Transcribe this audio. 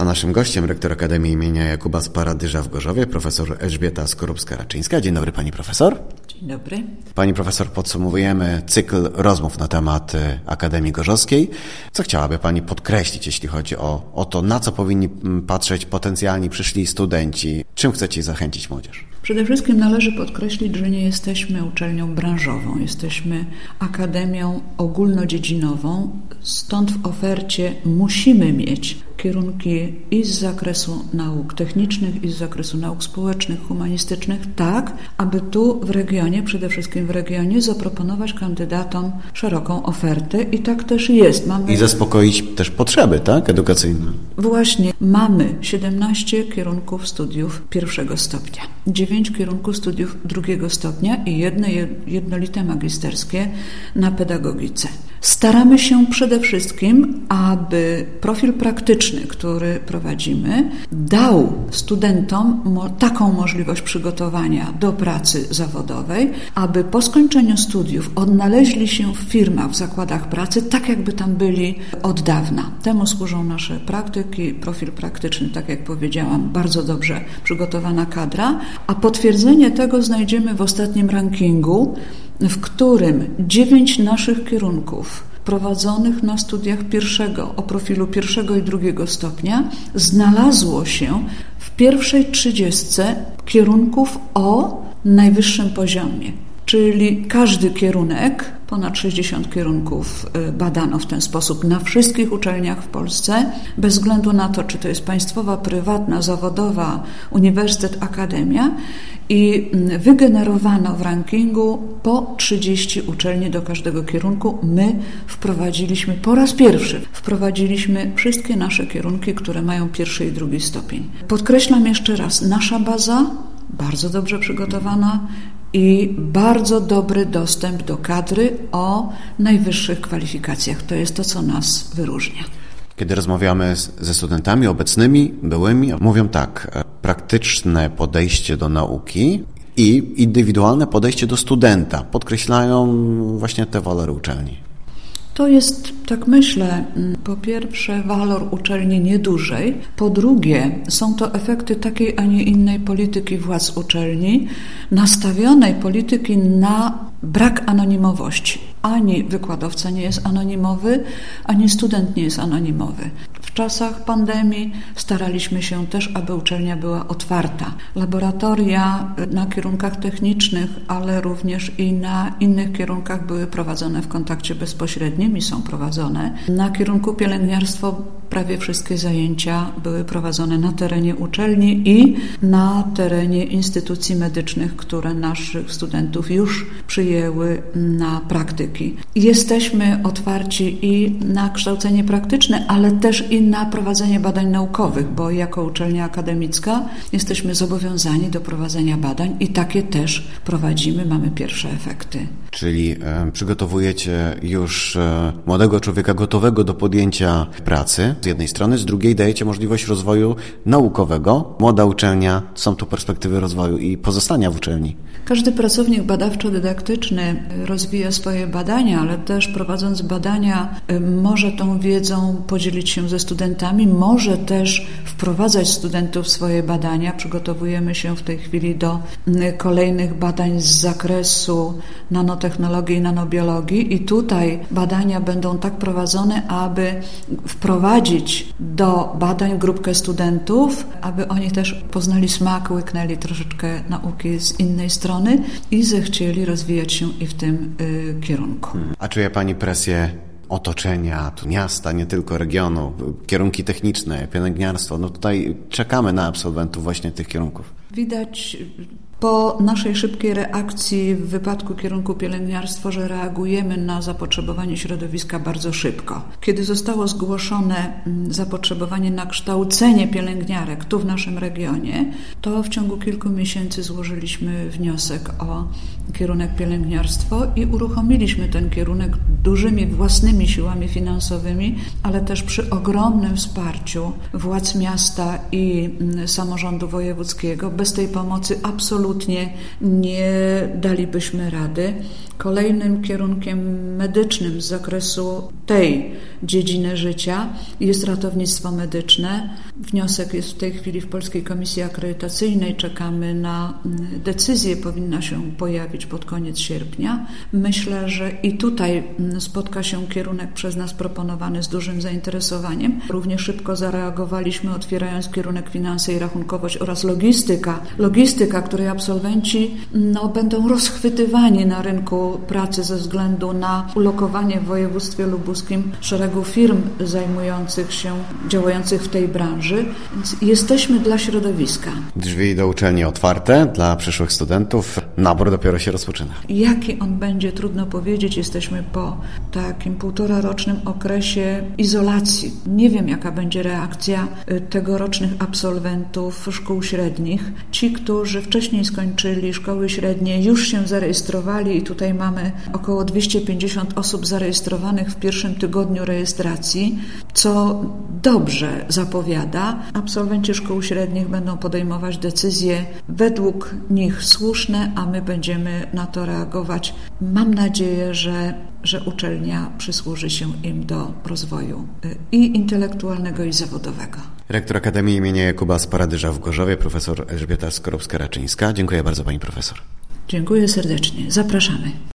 A naszym gościem rektor Akademii imienia Jakuba Sparadyża w Gorzowie, profesor Elżbieta Skorupska-Raczyńska. Dzień dobry, pani profesor. Dzień dobry. Pani profesor, podsumowujemy cykl rozmów na temat Akademii Gorzowskiej. Co chciałaby pani podkreślić, jeśli chodzi o to, na co powinni patrzeć potencjalni przyszli studenci? Czym chcecie zachęcić młodzież? Przede wszystkim należy podkreślić, że nie jesteśmy uczelnią branżową, jesteśmy akademią ogólnodziedzinową, stąd w ofercie musimy mieć kierunki i z zakresu nauk technicznych, i z zakresu nauk społecznych, humanistycznych, tak, aby tu w regionie, przede wszystkim w regionie, zaproponować kandydatom szeroką ofertę i tak też jest. I zaspokoić też potrzeby, tak, edukacyjne. Właśnie, mamy 17 kierunków studiów pierwszego stopnia, 9 kierunków studiów drugiego stopnia i jednolite magisterskie na pedagogice. Staramy się przede wszystkim, aby profil praktyczny, który prowadzimy, dał studentom taką możliwość przygotowania do pracy zawodowej, aby po skończeniu studiów odnaleźli się w firmach, w zakładach pracy, tak jakby tam byli od dawna. Temu służą nasze praktyki, profil praktyczny, tak jak powiedziałam, bardzo dobrze przygotowana kadra, a potwierdzenie tego znajdziemy w ostatnim rankingu, w którym 9 naszych kierunków prowadzonych na studiach o profilu pierwszego i drugiego stopnia znalazło się w pierwszej 30 kierunków o najwyższym poziomie. Czyli każdy kierunek, ponad 60 kierunków badano w ten sposób na wszystkich uczelniach w Polsce, bez względu na to, czy to jest państwowa, prywatna, zawodowa, uniwersytet, akademia, i wygenerowano w rankingu po 30 uczelni do każdego kierunku. My wprowadziliśmy po raz pierwszy wszystkie nasze kierunki, które mają pierwszy i drugi stopień. Podkreślam jeszcze raz, nasza baza bardzo dobrze przygotowana i bardzo dobry dostęp do kadry o najwyższych kwalifikacjach. To jest to, co nas wyróżnia. Kiedy rozmawiamy ze studentami obecnymi, byłymi, mówią tak: praktyczne podejście do nauki i indywidualne podejście do studenta. Podkreślają właśnie te walory uczelni. To jest, tak myślę, po pierwsze walor uczelni niedużej, po drugie są to efekty takiej, a nie innej polityki władz uczelni, nastawionej polityki na brak anonimowości. Ani wykładowca nie jest anonimowy, ani student nie jest anonimowy. W czasach pandemii staraliśmy się też, aby uczelnia była otwarta. Laboratoria na kierunkach technicznych, ale również i na innych kierunkach były prowadzone w kontakcie bezpośrednim i są prowadzone. Na kierunku pielęgniarstwo prawie wszystkie zajęcia były prowadzone na terenie uczelni i na terenie instytucji medycznych, które naszych studentów już przyjęły na praktyki. Jesteśmy otwarci i na kształcenie praktyczne, ale też i na prowadzenie badań naukowych, bo jako uczelnia akademicka jesteśmy zobowiązani do prowadzenia badań i takie też prowadzimy, mamy pierwsze efekty. Czyli przygotowujecie już młodego człowieka gotowego do podjęcia pracy z jednej strony, z drugiej dajecie możliwość rozwoju naukowego. Młoda uczelnia, są tu perspektywy rozwoju i pozostania w uczelni. Każdy pracownik badawczo-dydaktyczny rozwija swoje badania, ale też prowadząc badania może tą wiedzą podzielić się ze studentami, może też wprowadzać studentów w swoje badania. Przygotowujemy się w tej chwili do kolejnych badań z zakresu nanotechnologii i nanobiologii i tutaj badania będą tak prowadzone, aby wprowadzić do badań grupkę studentów, aby oni też poznali smak, łyknęli troszeczkę nauki z innej strony i zechcieli rozwijać się i w tym kierunku. A czuje pani presję otoczenia, tu miasta, nie tylko regionu, kierunki techniczne, pielęgniarstwo? No tutaj czekamy na absolwentów właśnie tych kierunków. Widać po naszej szybkiej reakcji w wypadku kierunku pielęgniarstwo, że reagujemy na zapotrzebowanie środowiska bardzo szybko. Kiedy zostało zgłoszone zapotrzebowanie na kształcenie pielęgniarek tu w naszym regionie, to w ciągu kilku miesięcy złożyliśmy wniosek o kierunek pielęgniarstwo i uruchomiliśmy ten kierunek dużymi własnymi siłami finansowymi, ale też przy ogromnym wsparciu władz miasta i samorządu wojewódzkiego. Bez tej pomocy absolutnie nie dalibyśmy rady. Kolejnym kierunkiem medycznym z zakresu tej dziedziny życia jest ratownictwo medyczne. Wniosek jest w tej chwili w Polskiej Komisji Akredytacyjnej. Czekamy na decyzję, powinna się pojawić pod koniec sierpnia. Myślę, że i tutaj spotka się kierunek przez nas proponowany z dużym zainteresowaniem. Równie szybko zareagowaliśmy, otwierając kierunek finanse i rachunkowość oraz logistyka, której absolwenci będą rozchwytywani na rynku pracy ze względu na ulokowanie w województwie lubuskim szeregu firm działających w tej branży. Więc jesteśmy dla środowiska. Drzwi do uczelni otwarte dla przyszłych studentów. Nabór dopiero się rozpoczyna. Jaki on będzie, trudno powiedzieć. Jesteśmy po takim 1,5-rocznym okresie izolacji. Nie wiem, jaka będzie reakcja tegorocznych absolwentów szkół średnich. Ci, którzy wcześniej skończyli szkoły średnie, już się zarejestrowali i tutaj mamy około 250 osób zarejestrowanych w pierwszym tygodniu rejestracji, co dobrze zapowiada. Absolwenci szkół średnich będą podejmować decyzje według nich słuszne, a my będziemy na to reagować. Mam nadzieję, że uczelnia przysłuży się im do rozwoju i intelektualnego, i zawodowego. Rektor Akademii im. Jakuba Sparadyża w Gorzowie, profesor Elżbieta Skorupska-Raczyńska. Dziękuję bardzo pani profesor. Dziękuję serdecznie. Zapraszamy.